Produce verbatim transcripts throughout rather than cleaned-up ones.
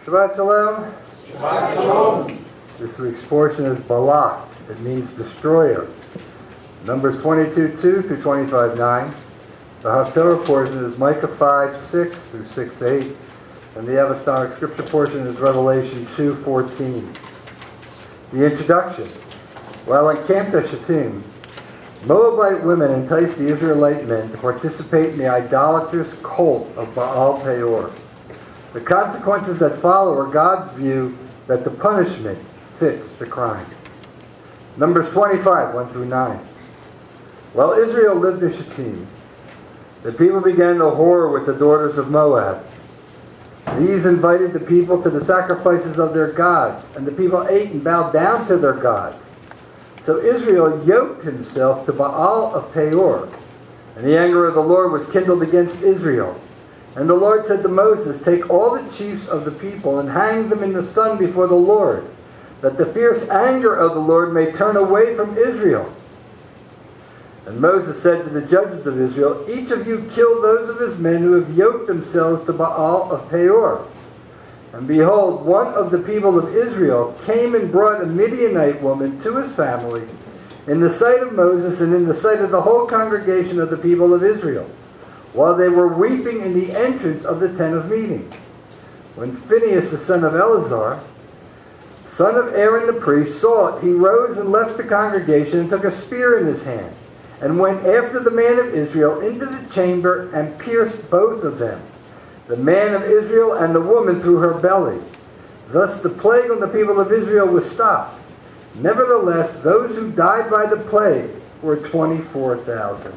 Shabbat Shalom. Shabbat Shalom. This week's portion is Balak. It means destroyer. Numbers twenty-two two through twenty-five nine. The Haftarah portion is Micah five six through six eight. And the Apostolic Scripture portion is Revelation two fourteen. The introduction. While encamped at Shittim, Moabite women enticed the Israelite men to participate in the idolatrous cult of Baal Peor. The consequences that follow are God's view that the punishment fits the crime. Numbers twenty-five, one through nine. While Israel lived in Shittim, the people began to whore with the daughters of Moab. These invited the people to the sacrifices of their gods, and the people ate and bowed down to their gods. So Israel yoked himself to Baal of Peor, and the anger of the Lord was kindled against Israel. And the Lord said to Moses, "Take all the chiefs of the people and hang them in the sun before the Lord, that the fierce anger of the Lord may turn away from Israel." And Moses said to the judges of Israel, "Each of you kill those of his men who have yoked themselves to Baal of Peor." And behold, one of the people of Israel came and brought a Midianite woman to his family in the sight of Moses and in the sight of the whole congregation of the people of Israel, while they were weeping in the entrance of the tent of meeting. When Phinehas, the son of Eleazar, son of Aaron the priest, saw it, he rose and left the congregation and took a spear in his hand, and went after the man of Israel into the chamber and pierced both of them, the man of Israel and the woman through her belly. Thus the plague on the people of Israel was stopped. Nevertheless, those who died by the plague were twenty-four thousand.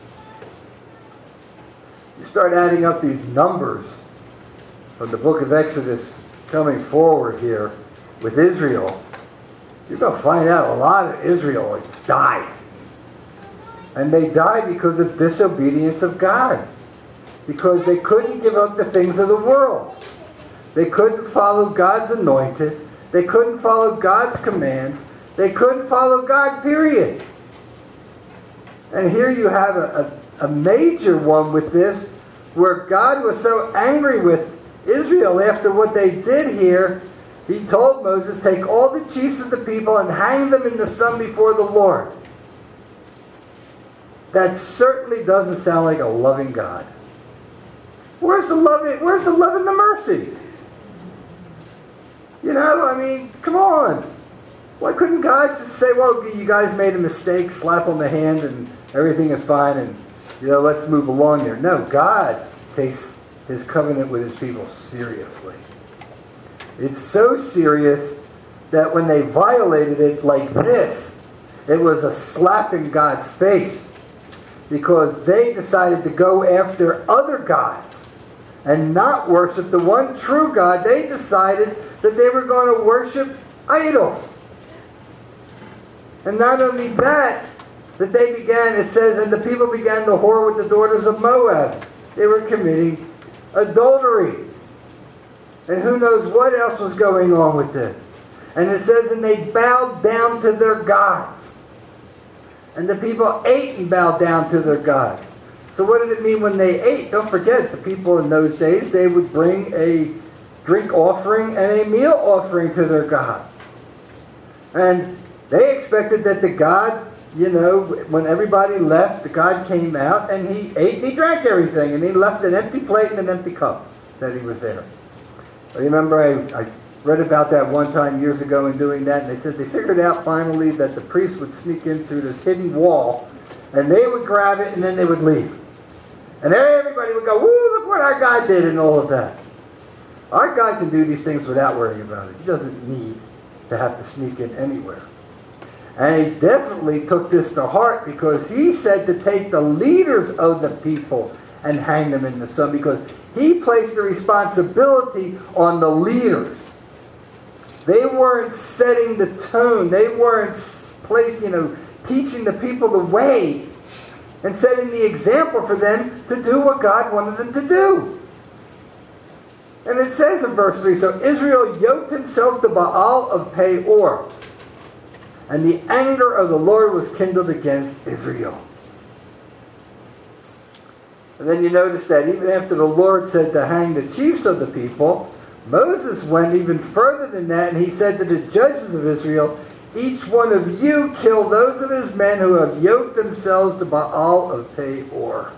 You start adding up these numbers from the book of Exodus coming forward here with Israel, you're going to find out a lot of Israelites died. And they died because of disobedience of God. Because they couldn't give up the things of the world. They couldn't follow God's anointed. They couldn't follow God's commands. They couldn't follow God, period. And here you have a, a, a major one with this, where God was so angry with Israel after what they did here, he told Moses, "Take all the chiefs of the people and hang them in the sun before the Lord." That certainly doesn't sound like a loving God. Where's the love? Where's the love and the mercy? You know, I mean, come on. Why couldn't God just say, "Well, you guys made a mistake, slap on the hand, and everything is fine, and you know, let's move along there"? No, God takes His covenant with His people seriously. It's so serious that when they violated it like this, it was a slap in God's face, because they decided to go after other gods and not worship the one true God. They decided that they were going to worship idols. And not only that, that they began, it says, and the people began to whore with the daughters of Moab. They were committing adultery. And who knows what else was going on with this. And it says, and they bowed down to their gods. And the people ate and bowed down to their gods. So what did it mean when they ate? Don't forget, the people in those days, they would bring a drink offering and a meal offering to their God. And they expected that the God, you know, when everybody left, the God came out and he ate and he drank everything. And he left an empty plate and an empty cup that he was there. I remember I, I read about that one time years ago in doing that, and they said they figured out finally that the priest would sneak in through this hidden wall, and they would grab it, and then they would leave. And everybody would go, "Woo, look what our guy did," and all of that. Our God can do these things without worrying about it. He doesn't need to have to sneak in anywhere. And he definitely took this to heart, because he said to take the leaders of the people and hang them in the sun, because he placed the responsibility on the leaders. They weren't setting the tone. They weren't place, you know, teaching the people the way and setting the example for them to do what God wanted them to do. And it says in verse three, so Israel yoked himself to Baal of Peor, and the anger of the Lord was kindled against Israel. And then you notice that even after the Lord said to hang the chiefs of the people, Moses went even further than that, and he said to the judges of Israel, each one of you kill those of his men who have yoked themselves to Baal of Peor.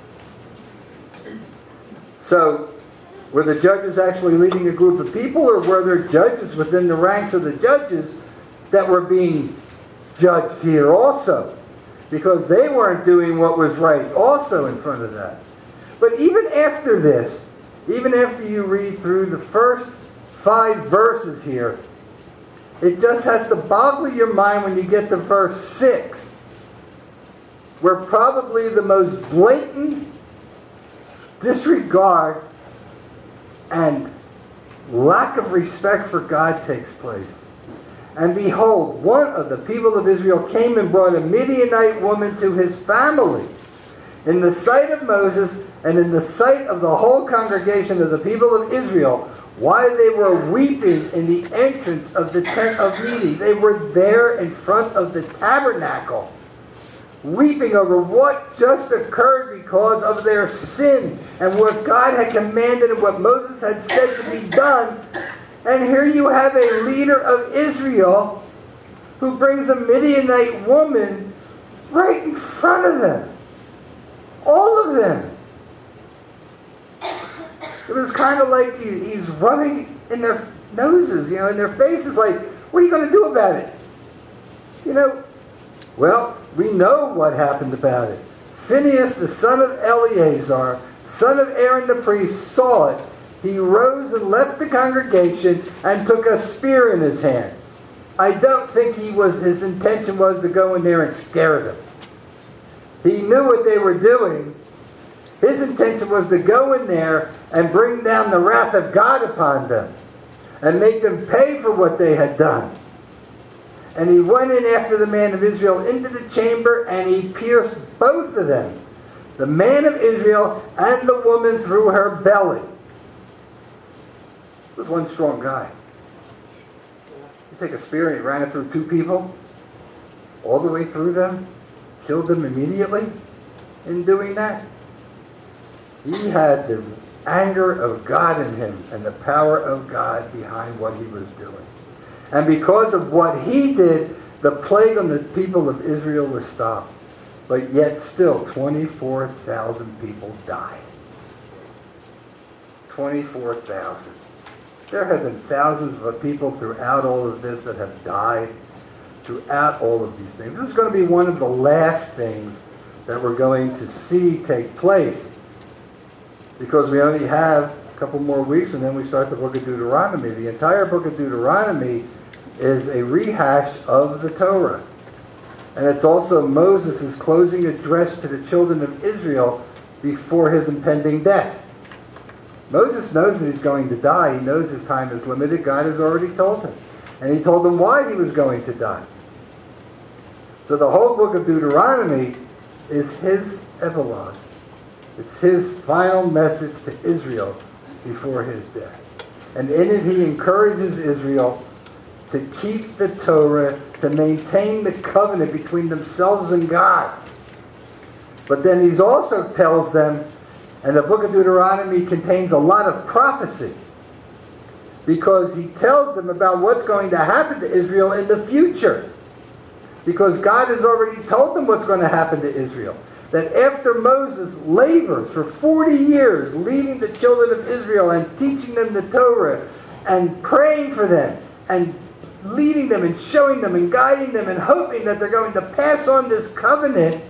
So, were the judges actually leading a group of people, or were there judges within the ranks of the judges that were being judged here also? Because they weren't doing what was right also in front of that. But even after this, even after you read through the first five verses here, it just has to boggle your mind when you get to verse six, where probably the most blatant disregard and lack of respect for God takes place. And behold, one of the people of Israel came and brought a Midianite woman to his family in the sight of Moses and in the sight of the whole congregation of the people of Israel, while they were weeping in the entrance of the tent of meeting. They were there in front of the tabernacle, weeping over what just occurred because of their sin and what God had commanded and what Moses had said to be done. And here you have a leader of Israel who brings a Midianite woman right in front of them. All of them. It was kind of like he, he's rubbing in their noses, you know, in their faces, like, what are you going to do about it? You know, well, we know what happened about it. Phinehas, the son of Eleazar, son of Aaron the priest, saw it. He rose and left the congregation and took a spear in his hand. I don't think he was his intention was to go in there and scare them. He knew what they were doing. His intention was to go in there and bring down the wrath of God upon them and make them pay for what they had done. And he went in after the man of Israel into the chamber, and he pierced both of them, the man of Israel and the woman, through her belly. It was one strong guy. You take a spear and he ran it through two people, all the way through them, killed them immediately in doing that. He had the anger of God in him and the power of God behind what he was doing. And because of what he did, the plague on the people of Israel was stopped. But yet still, twenty-four thousand people died. twenty-four thousand. There have been thousands of people throughout all of this that have died throughout all of these things. This is going to be one of the last things that we're going to see take place, because we only have a couple more weeks and then we start the book of Deuteronomy. The entire book of Deuteronomy is a rehash of the Torah. And it's also Moses' closing address to the children of Israel before his impending death. Moses knows that he's going to die. He knows his time is limited. God has already told him. And he told him why he was going to die. So the whole book of Deuteronomy is his epilogue. It's his final message to Israel before his death. And in it he encourages Israel to keep the Torah, to maintain the covenant between themselves and God. But then he also tells them, and the book of Deuteronomy contains a lot of prophecy, because he tells them about what's going to happen to Israel in the future. Because God has already told them what's going to happen to Israel. That after Moses labors for forty years leading the children of Israel and teaching them the Torah and praying for them and leading them and showing them and guiding them and hoping that they're going to pass on this covenant,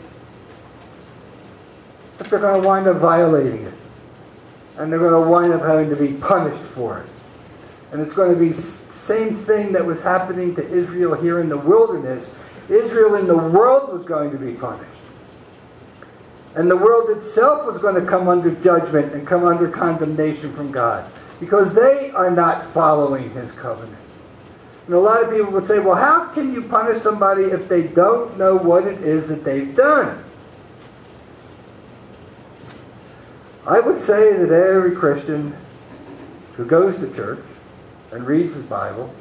that they're going to wind up violating it. And they're going to wind up having to be punished for it. And it's going to be the same thing that was happening to Israel here in the wilderness. Israel in the world was going to be punished. And the world itself was going to come under judgment and come under condemnation from God, because they are not following his covenant. And a lot of people would say, well, how can you punish somebody if they don't know what it is that they've done? I would say that every Christian who goes to church and reads his Bible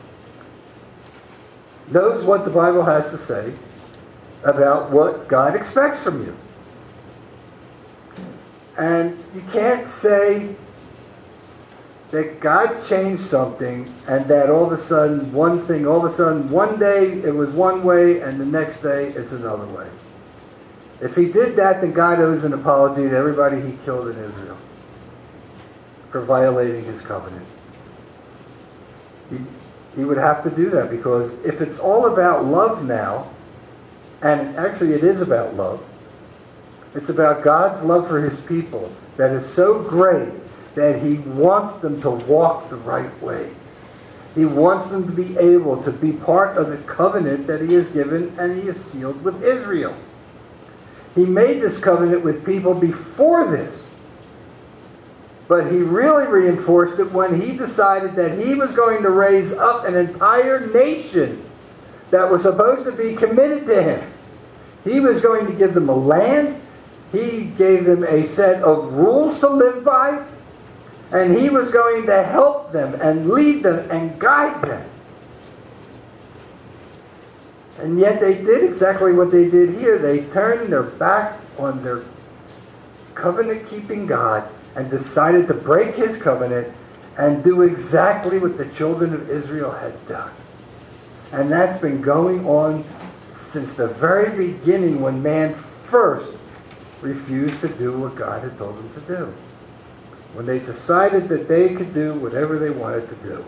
knows what the Bible has to say about what God expects from you. And you can't say that God changed something, and that all of a sudden, one thing, all of a sudden, one day it was one way, and the next day it's another way. If he did that, then God owes an apology to everybody he killed in Israel for violating his covenant. He, he would have to do that, because if it's all about love now, and actually it is about love, it's about God's love for his people that is so great that he wants them to walk the right way. He wants them to be able to be part of the covenant that he has given and he has sealed with Israel. He made this covenant with people before this, but he really reinforced it when he decided that he was going to raise up an entire nation that was supposed to be committed to him. He was going to give them a land. He gave them a set of rules to live by. And he was going to help them and lead them and guide them. And yet they did exactly what they did here. They turned their back on their covenant-keeping God and decided to break his covenant and do exactly what the children of Israel had done. And that's been going on since the very beginning, when man first refused to do what God had told them to do. When they decided that they could do whatever they wanted to do.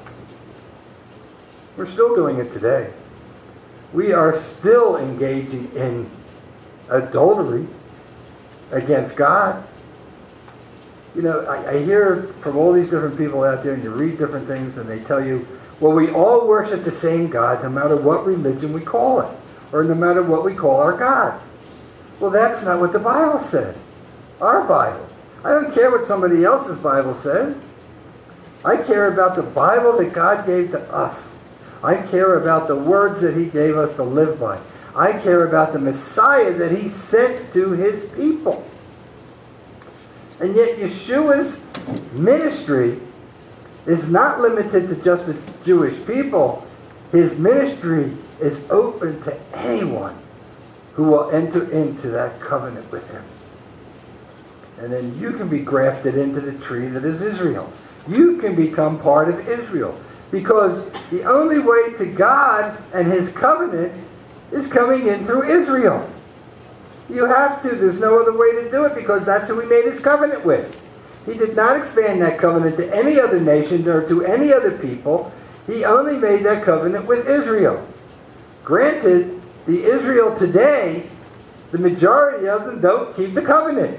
We're still doing it today. We are still engaging in adultery against God. You know, I, I hear from all these different people out there, and you read different things, and they tell you, well, we all worship the same God no matter what religion we call it, or no matter what we call our God. Well, that's not what the Bible says. Our Bible. I don't care what somebody else's Bible says. I care about the Bible that God gave to us. I care about the words that he gave us to live by. I care about the Messiah that he sent to his people. And yet Yeshua's ministry is not limited to just the Jewish people. His ministry is open to anyone who will enter into that covenant with him. And then you can be grafted into the tree that is Israel. You can become part of Israel. Because the only way to God and his covenant is coming in through Israel. You have to. There's no other way to do it, because that's who he made his covenant with. He did not expand that covenant to any other nation or to any other people. He only made that covenant with Israel. Granted, the Israel today, the majority of them don't keep the covenant.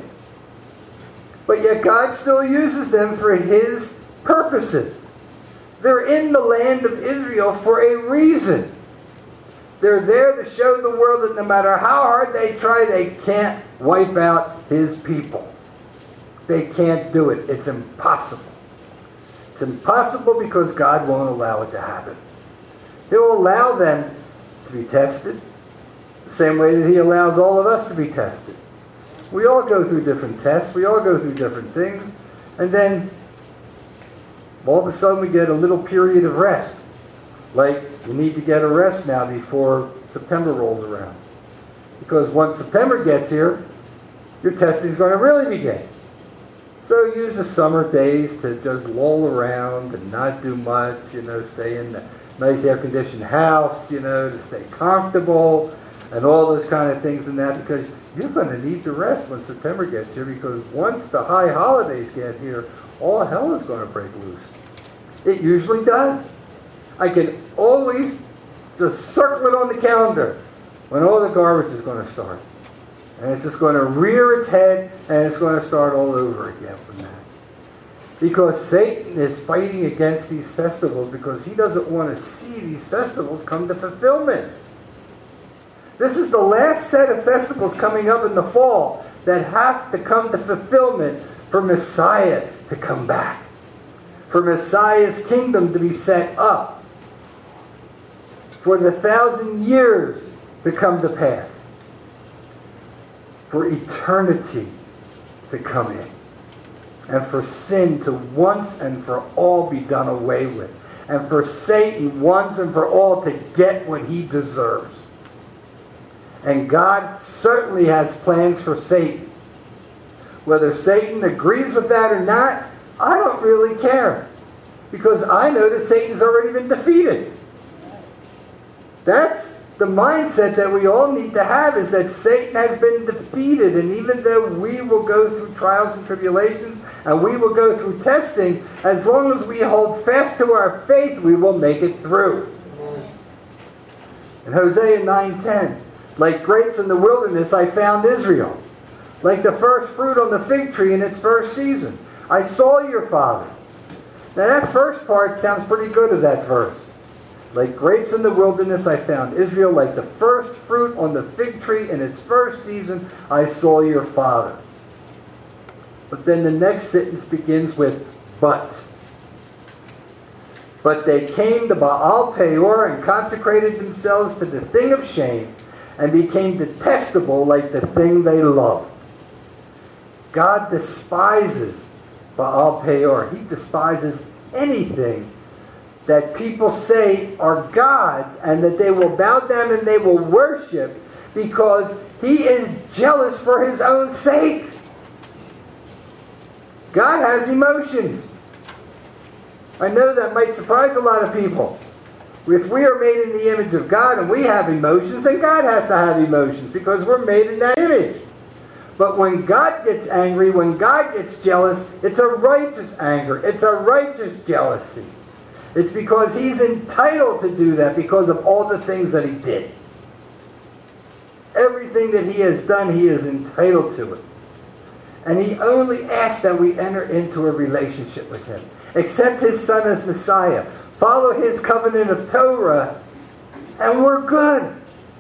But yet God still uses them for his purposes. They're in the land of Israel for a reason. They're there to show the world that no matter how hard they try, they can't wipe out his people. They can't do it. It's impossible. It's impossible because God won't allow it to happen. He'll allow them to be tested the same way that he allows all of us to be tested. We all go through different tests. We all go through different things. And then all of a sudden we get a little period of rest. Like, you need to get a rest now before September rolls around. Because once September gets here, your testing is going to really begin. So use the summer days to just loll around and not do much, you know, stay in the nice air-conditioned house, you know, to stay comfortable and all those kind of things and that, because you're going to need to rest when September gets here, because once the high holidays get here, all hell is going to break loose. It usually does. I can always just circle it on the calendar when all the garbage is going to start. And it's just going to rear its head, and it's going to start all over again from that. Because Satan is fighting against these festivals because he doesn't want to see these festivals come to fulfillment. This is the last set of festivals coming up in the fall that have to come to fulfillment for Messiah to come back. For Messiah's kingdom to be set up. For the thousand years to come to pass. For eternity to come in. And for sin to once and for all be done away with. And for Satan once and for all to get what he deserves. And God certainly has plans for Satan. Whether Satan agrees with that or not, I don't really care. because I know that Satan's already been defeated. That's the mindset that we all need to have, is that Satan has been defeated. And even though we will go through trials and tribulations, and we will go through testing, as long as we hold fast to our faith, we will make it through. In Hosea nine ten, like grapes in the wilderness, I found Israel. Like the first fruit on the fig tree in its first season. I saw your father. Now that first part sounds pretty good of that verse. Like grapes in the wilderness, I found Israel. Like the first fruit on the fig tree in its first season, I saw your father. But then the next sentence begins with, but. But they came to Baal Peor and consecrated themselves to the thing of shame and became detestable like the thing they loved. God despises Baal Peor. He despises anything that people say are gods and that they will bow down and they will worship, because he is jealous for his own sake. God has emotions. I know that might surprise a lot of people. If we are made in the image of God and we have emotions, then God has to have emotions, because we're made in that image. But when God gets angry, when God gets jealous, it's a righteous anger. It's a righteous jealousy. It's because he's entitled to do that because of all the things that he did. Everything that he has done, he is entitled to it. And he only asks that we enter into a relationship with him. Accept his son as Messiah. Follow his covenant of Torah, and we're good.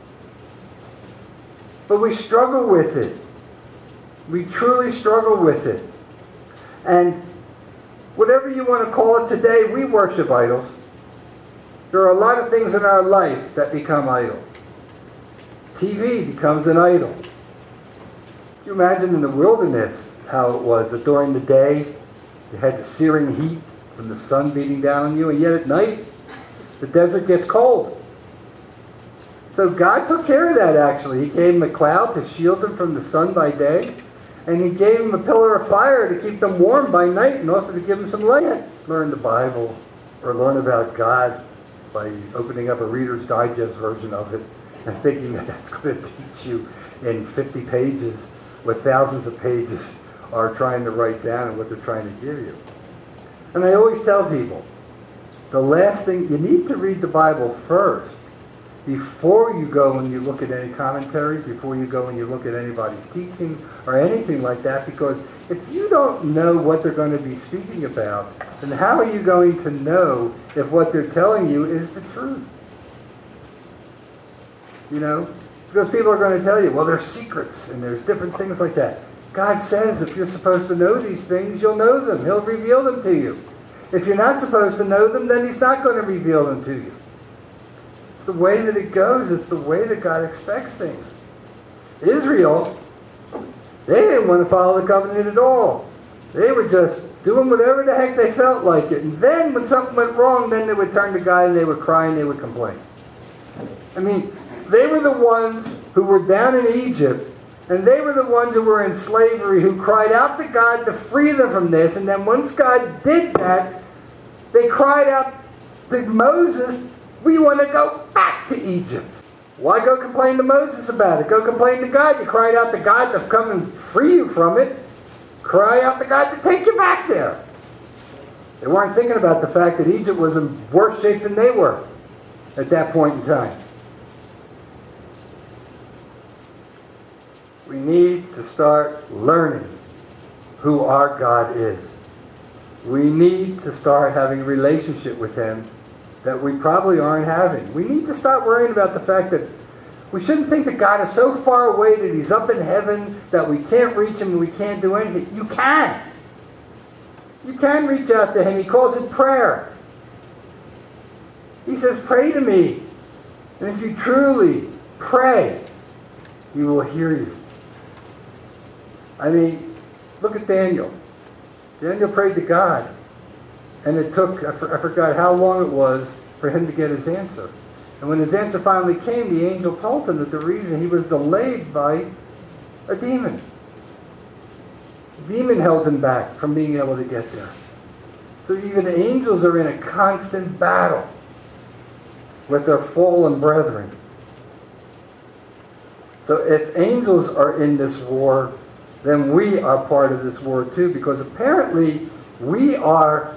But we struggle with it. We truly struggle with it. And whatever you want to call it today, we worship idols. There are a lot of things in our life that become idols. T V becomes an idol. Can you imagine in the wilderness how it was that during the day you had the searing heat from the sun beating down on you, and yet at night the desert gets cold. So God took care of that actually. He gave them a cloud to shield them from the sun by day, and he gave them a pillar of fire to keep them warm by night, and also to give them some light. Learn the Bible or learn about God by opening up a Reader's Digest version of it and thinking that that's going to teach you in fifty pages what thousands of pages are trying to write down and what they're trying to give you. And I always tell people, the last thing, you need to read the Bible first before you go and you look at any commentaries, before you go and you look at anybody's teaching or anything like that, because if you don't know what they're going to be speaking about, then how are you going to know if what they're telling you is the truth? You know? Because people are going to tell you, well, there's secrets and there's different things like that. God says if you're supposed to know these things, you'll know them. He'll reveal them to you. If you're not supposed to know them, then he's not going to reveal them to you. It's the way that it goes. It's the way that God expects things. Israel, they didn't want to follow the covenant at all. They were just doing whatever the heck they felt like it. And then when something went wrong, then they would turn to God and they would cry and they would complain. I mean, they were the ones who were down in Egypt, and they were the ones who were in slavery, who cried out to God to free them from this. And then once God did that, they cried out to Moses, we want to go back to Egypt. Why go complain to Moses about it? Go complain to God. You cried out to God to come and free you from it. Cry out to God to take you back there. They weren't thinking about the fact that Egypt was in worse shape than they were at that point in time. We need to start learning who our God is. We need to start having a relationship with him that we probably aren't having. We need to start worrying about the fact that we shouldn't think that God is so far away that he's up in heaven that we can't reach him and we can't do anything. You can. You can reach out to him. He calls it prayer. He says, pray to me. And if you truly pray, he will hear you. I mean, look at Daniel. Daniel prayed to God. And it took, I forgot how long it was for him to get his answer. And when his answer finally came, the angel told him that the reason he was delayed by a demon. The demon held him back from being able to get there. So even the angels are in a constant battle with their fallen brethren. So if angels are in this war, then we are part of this war too, because apparently we are,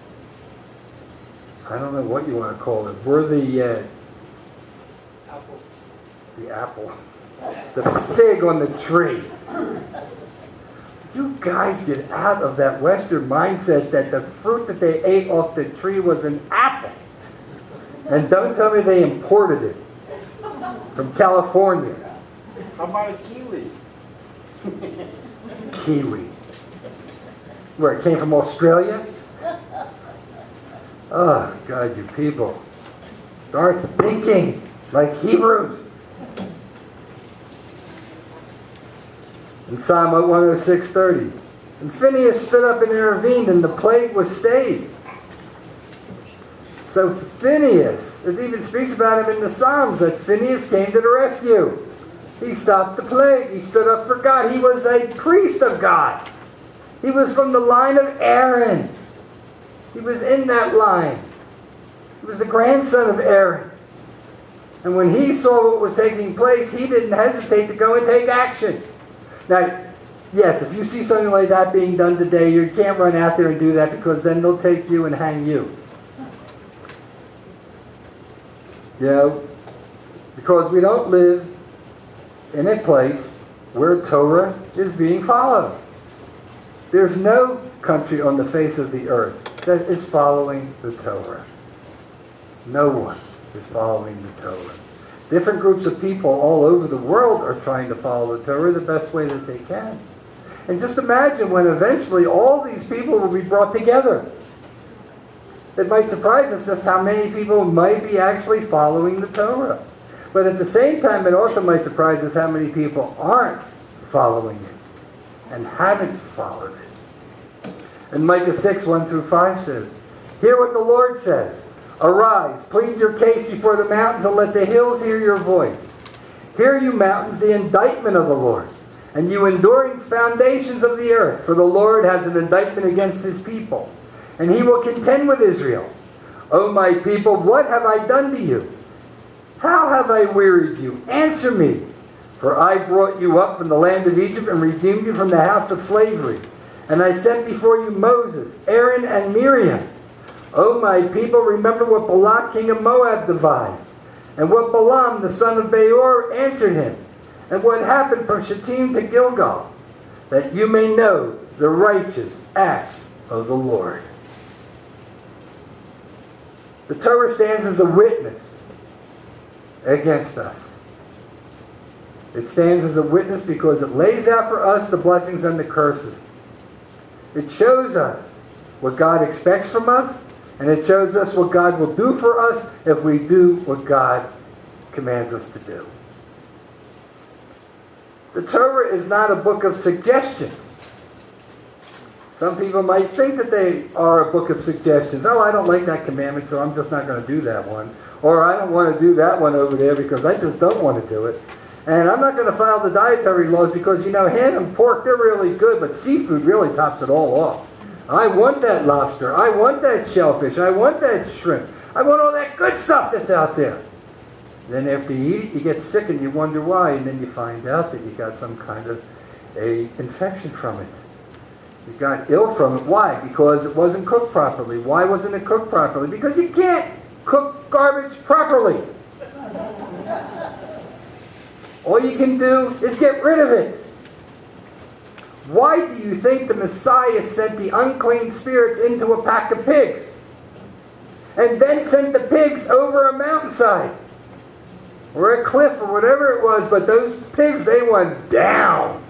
I don't know what you want to call it, we're the uh, Apple. the apple, the fig on the tree. You guys get out of that Western mindset that the fruit that they ate off the tree was an apple. And don't tell me they imported it from California. How about a kiwi? Kiwi. Where it came from Australia? Oh, God, you people. Start thinking like Hebrews. In Psalm one oh six thirty, and Phinehas stood up and intervened, and the plague was stayed. So Phinehas, it even speaks about him in the Psalms, that Phinehas came to the rescue. He stopped the plague. He stood up for God. He was a priest of God. He was from the line of Aaron. He was in that line. He was the grandson of Aaron. And when he saw what was taking place, he didn't hesitate to go and take action. Now, yes, if you see something like that being done today, you can't run out there and do that, because then they'll take you and hang you. You know, because we don't live in a place where Torah is being followed. There's no country on the face of the earth that is following the Torah. No one is following the Torah. Different groups of people all over the world are trying to follow the Torah the best way that they can. And just imagine when eventually all these people will be brought together. It might surprise us just how many people might be actually following the Torah. But at the same time, it also might surprise us how many people aren't following it and haven't followed it. And Micah six, one through five says, "Hear what the Lord says. Arise, plead your case before the mountains, and let the hills hear your voice. Hear, you mountains, the indictment of the Lord, and you enduring foundations of the earth. For the Lord has an indictment against his people, and he will contend with Israel. O my people, what have I done to you? How have I wearied you? Answer me. For I brought you up from the land of Egypt and redeemed you from the house of slavery. And I sent before you Moses, Aaron, and Miriam. O my people, remember what Balak king of Moab devised, and what Balaam the son of Beor answered him, and what happened from Shittim to Gilgal, that you may know the righteous acts of the Lord." The Torah stands as a witness against us. It stands as a witness because it lays out for us the blessings and the curses. It shows us what God expects from us, and it shows us what God will do for us if we do what God commands us to do. The Torah is not a book of suggestion. Some people might think that they are a book of suggestions. Oh, I don't like that commandment, so I'm just not going to do that one. Or I don't want to do that one over there because I just don't want to do it. And I'm not going to follow the dietary laws because, you know, ham and pork, they're really good, but seafood really tops it all off. I want that lobster. I want that shellfish. I want that shrimp. I want all that good stuff that's out there. Then after you eat it, you get sick and you wonder why. And then you find out that you got some kind of a infection from it. You got ill from it. Why? Because it wasn't cooked properly. Why wasn't it cooked properly? Because you can't cook garbage properly. All you can do is get rid of it. Why do you think the Messiah sent the unclean spirits into a pack of pigs? And then sent the pigs over a mountainside or a cliff or whatever it was, but those pigs, they went down.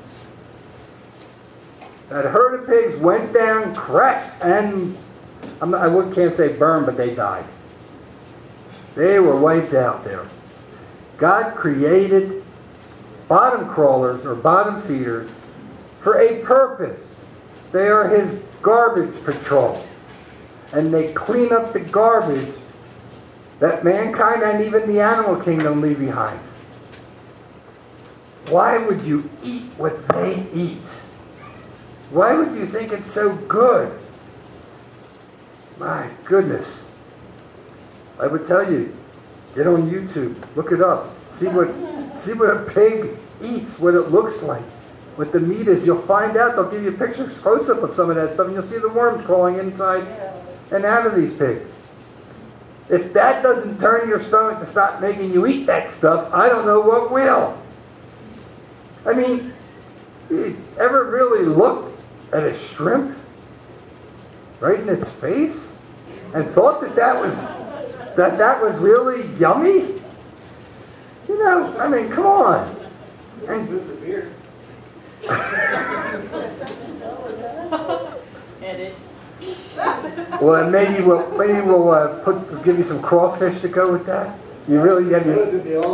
That herd of pigs went down, crashed, and I'm not, I can't say burned, but they died. They were wiped out there. God created bottom crawlers or bottom feeders for a purpose. They are his garbage patrol. And they clean up the garbage that mankind and even the animal kingdom leave behind. Why would you eat what they eat? Why would you think it's so good? My goodness. I would tell you, get on YouTube, look it up, see what see what a pig eats, what it looks like, what the meat is. You'll find out. They'll give you pictures, close-up of some of that stuff, and you'll see the worms crawling inside and out of these pigs. If that doesn't turn your stomach to stop making you eat that stuff, I don't know what will. I mean, you ever really looked at a shrimp right in its face and thought that that was that that was really yummy? You know, I mean, come on. And Edit. well, maybe we'll maybe we'll uh, put give you some crawfish to go with that. You really have you.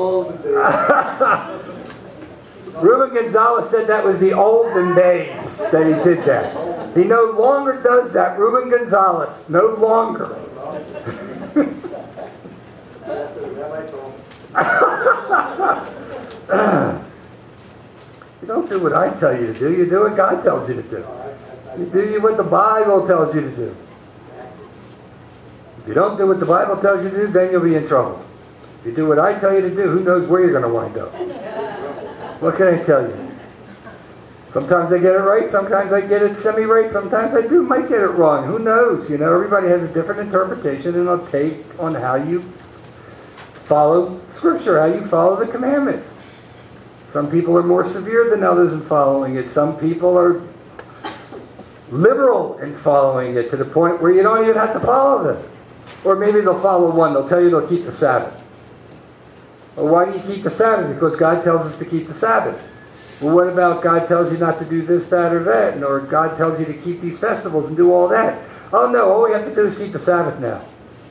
Ruben Gonzalez said that was the olden days that he did that. He no longer does that. Ruben Gonzalez, no longer. You don't do what I tell you to do. You do what God tells you to do. You do what the Bible tells you to do. If you don't do what the Bible tells you to do, then you'll be in trouble. If you do what I tell you to do, who knows where you're going to wind up. What can I tell you? Sometimes I get it right, sometimes I get it semi-right, sometimes I do might get it wrong. Who knows? You know, everybody has a different interpretation and a take on how you follow Scripture, how you follow the commandments. Some people are more severe than others in following it. Some people are liberal in following it to the point where you don't even have to follow them. Or maybe they'll follow one. They'll tell you they'll keep the Sabbath. Well, why do you keep the Sabbath? Because God tells us to keep the Sabbath. Well, what about God tells you not to do this, that, or that? Or God tells you to keep these festivals and do all that? Oh no, all we have to do is keep the Sabbath now.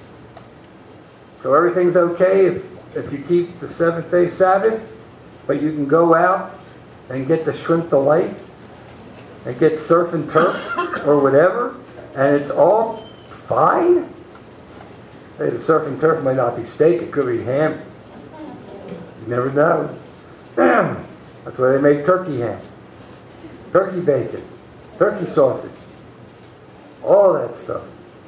So everything's okay if, if you keep the seventh day Sabbath, but you can go out and get the shrimp delight and get surf and turf or whatever, and it's all fine? Hey, the surf and turf might not be steak, it could be ham. You never know. That's why they make turkey ham, turkey bacon, turkey sausage, all that stuff.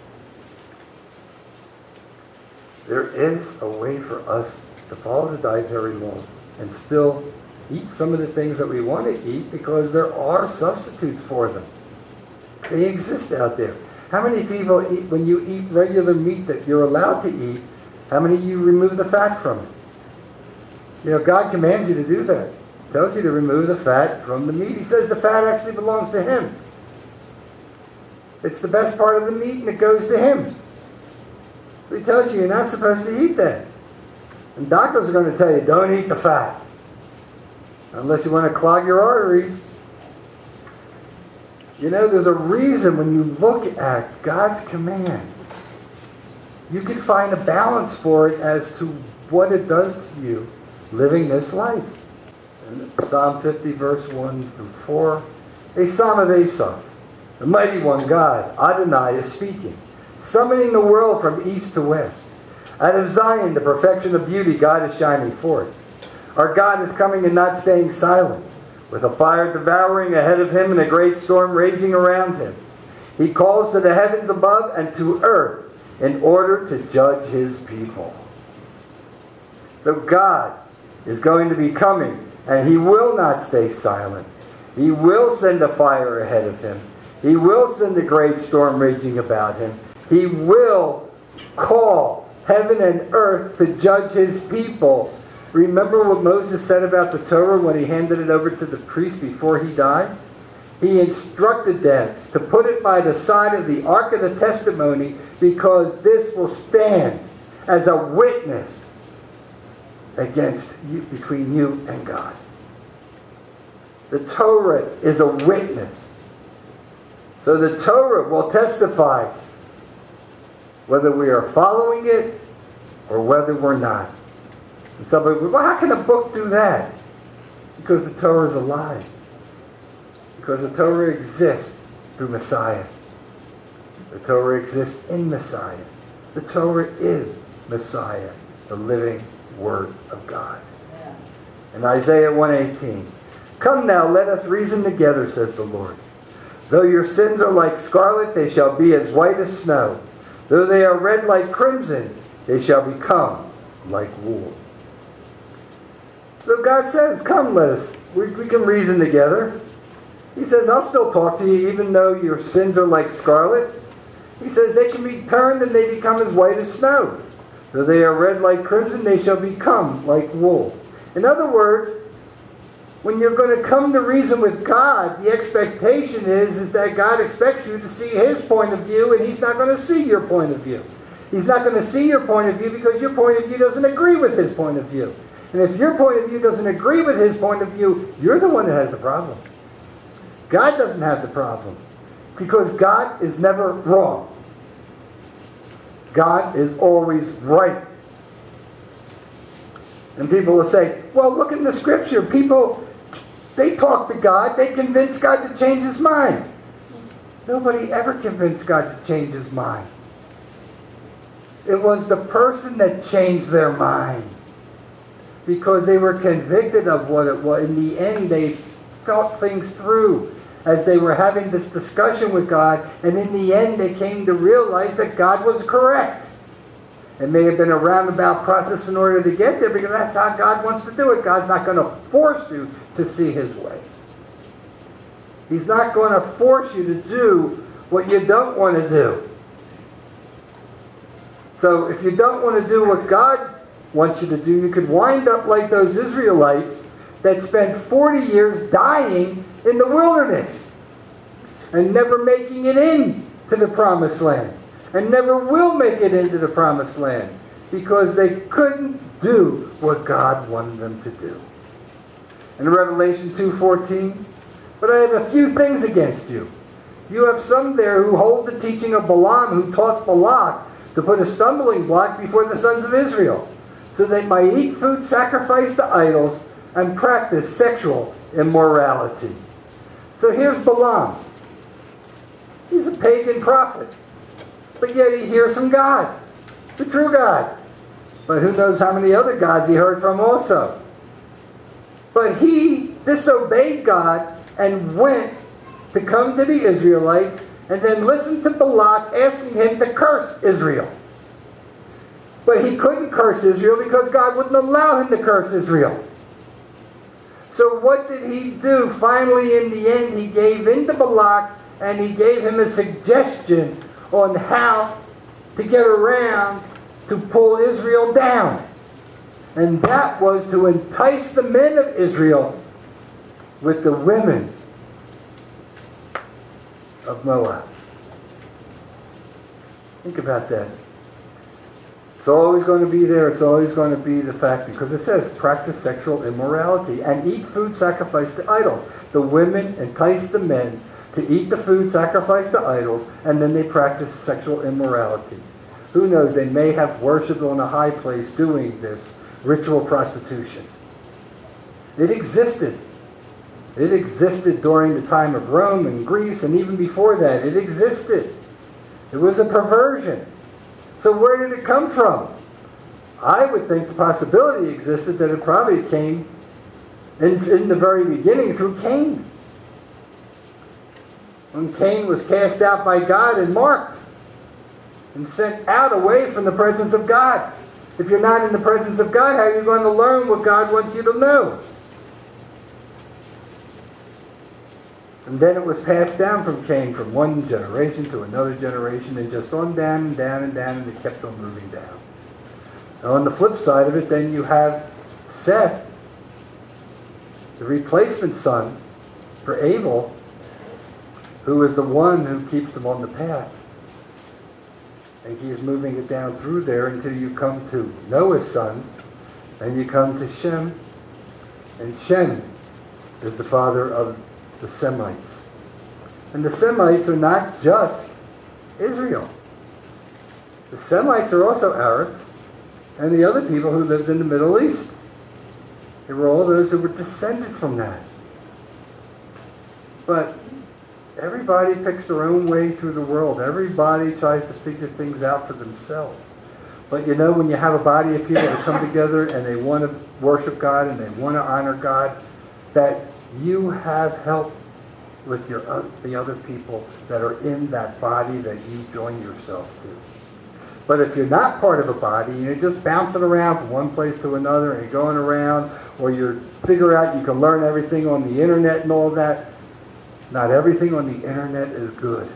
There is a way for us to follow the dietary law and still eat some of the things that we want to eat because there are substitutes for them. They exist out there. How many people eat, when you eat regular meat that you're allowed to eat, how many of you remove the fat from it? You know, God commands you to do that. He tells you to remove the fat from the meat. He says the fat actually belongs to Him. It's the best part of the meat and it goes to Him. He tells you you're not supposed to eat that. And doctors are going to tell you, don't eat the fat. Unless you want to clog your arteries. You know, there's a reason when you look at God's commands, you can find a balance for it as to what it does to you living this life. In Psalm fifty, verse one through four, a psalm of Asaph. The mighty one, God, Adonai, is speaking, summoning the world from east to west. Out of Zion, the perfection of beauty, God is shining forth. Our God is coming and not staying silent, with a fire devouring ahead of Him and a great storm raging around Him. He calls to the heavens above and to earth in order to judge His people. So God is going to be coming, and He will not stay silent. He will send a fire ahead of Him. He will send a great storm raging about Him. He will call heaven and earth to judge His people. Remember what Moses said about the Torah when he handed it over to the priest before he died? He instructed them to put it by the side of the Ark of the Testimony because this will stand as a witness against you, between you and God. The Torah is a witness. So the Torah will testify whether we are following it or whether we're not. And somebody goes, well, how can a book do that? Because the Torah is alive. Because the Torah exists through Messiah. The Torah exists in Messiah. The Torah is Messiah, the living Word of God. Yeah. In Isaiah one eighteen, come now, let us reason together, says the Lord. Though your sins are like scarlet, they shall be as white as snow. Though they are red like crimson, they shall become like wool. So God says, come, let us, we, we can reason together. He says, I'll still talk to you even though your sins are like scarlet. He says, they can be turned and they become as white as snow. Though they are red like crimson, they shall become like wool. In other words, when you're going to come to reason with God, the expectation is, is that God expects you to see His point of view, and He's not going to see your point of view. He's not going to see your point of view because your point of view doesn't agree with His point of view. And if your point of view doesn't agree with His point of view, you're the one that has the problem. God doesn't have the problem because God is never wrong. God is always right. And people will say, well, look in the Scripture. People, they talk to God. They convince God to change His mind. Nobody ever convinced God to change His mind. It was the person that changed their mind because they were convicted of what it was. In the end, they thought things through as they were having this discussion with God, and in the end they came to realize that God was correct. It may have been a roundabout process in order to get there because that's how God wants to do it. God's not going to force you to see His way. He's not going to force you to do what you don't want to do. So if you don't want to do what God wants you to do, you could wind up like those Israelites that spent forty years dying in the wilderness and never making it in to the promised land and never will make it into the promised land because they couldn't do what God wanted them to do. In Revelation two fourteen, but I have a few things against you. You have some there who hold the teaching of Balaam, who taught Balak to put a stumbling block before the sons of Israel, so they might eat food sacrificed to idols and practice sexual immorality. So here's Balaam. He's a pagan prophet. But yet he hears from God, the true God. But who knows how many other gods he heard from also. But he disobeyed God and went to come to the Israelites and then listened to Balak asking him to curse Israel. But he couldn't curse Israel because God wouldn't allow him to curse Israel. So what did he do? Finally, in the end, he gave in to Balak and he gave him a suggestion on how to get around to pull Israel down. And that was to entice the men of Israel with the women of Moab. Think about that. It's always going to be there. It's always going to be the fact, because it says practice sexual immorality and eat food sacrificed to idols. The women entice the men to eat the food sacrificed to idols, and then they practice sexual immorality. Who knows, they may have worshipped on a high place doing this ritual prostitution. It existed. It existed during the time of Rome and Greece, and even before that, it existed. It was a perversion. So where did it come from? I would think the possibility existed that it probably came in, in the very beginning through Cain. When Cain was cast out by God and marked and sent out away from the presence of God. If you're not in the presence of God, how are you going to learn what God wants you to know? And then it was passed down from Cain from one generation to another generation, and just on down and down and down, and it kept on moving down. Now on the flip side of it, then you have Seth, the replacement son for Abel, who is the one who keeps them on the path. And he is moving it down through there until you come to Noah's sons, and you come to Shem. And Shem is the father of the Semites. And the Semites are not just Israel. The Semites are also Arabs and the other people who lived in the Middle East. They were all those who were descended from that. But everybody picks their own way through the world. Everybody tries to figure things out for themselves. But you know, when you have a body of people that come together and they want to worship God and they want to honor God, that you have help with your uh, the other people that are in that body that you join yourself to. But if you're not part of a body, and you're just bouncing around from one place to another, and you're going around, or you figure out you can learn everything on the internet and all that, not everything on the internet is good.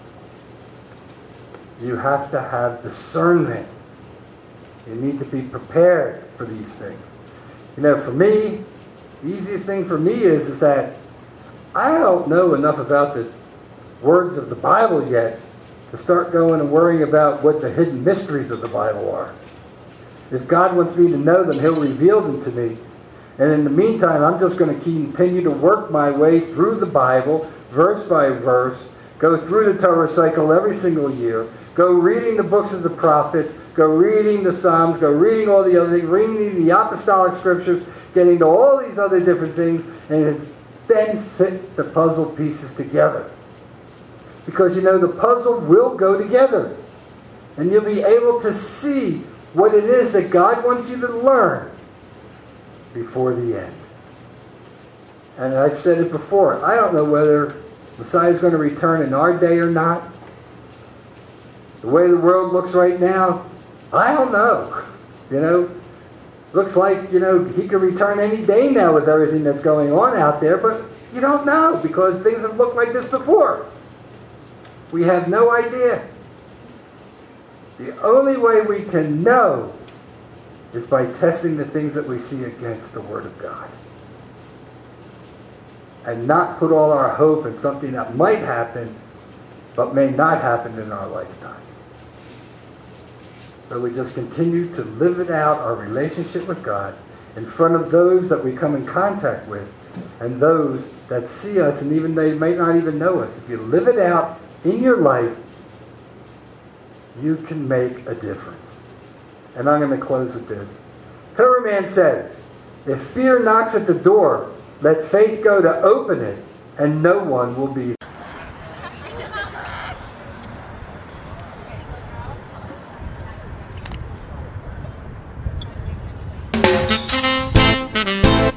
You have to have discernment. You need to be prepared for these things. You know, for me, the easiest thing for me is, is that I don't know enough about the words of the Bible yet to start going and worrying about what the hidden mysteries of the Bible are. If God wants me to know them, He'll reveal them to me. And in the meantime, I'm just going to continue to work my way through the Bible, verse by verse, go through the Torah cycle every single year, go reading the books of the prophets, go reading the Psalms, go reading all the other things, reading the apostolic scriptures, getting to all these other different things, and then fit the puzzle pieces together. Because, you know, the puzzle will go together. And you'll be able to see what it is that God wants you to learn before the end. And I've said it before, I don't know whether Messiah is going to return in our day or not. The way the world looks right now, I don't know. You know, looks like, you know, He could return any day now with everything that's going on out there, but you don't know because things have looked like this before. We have no idea. The only way we can know is by testing the things that we see against the Word of God. And not put all our hope in something that might happen, but may not happen in our lifetime. So we just continue to live it out, our relationship with God, in front of those that we come in contact with, and those that see us, and even they may not even know us. If you live it out in your life, you can make a difference. And I'm going to close with this. Torah Man says, if fear knocks at the door, let faith go to open it, and no one will be there.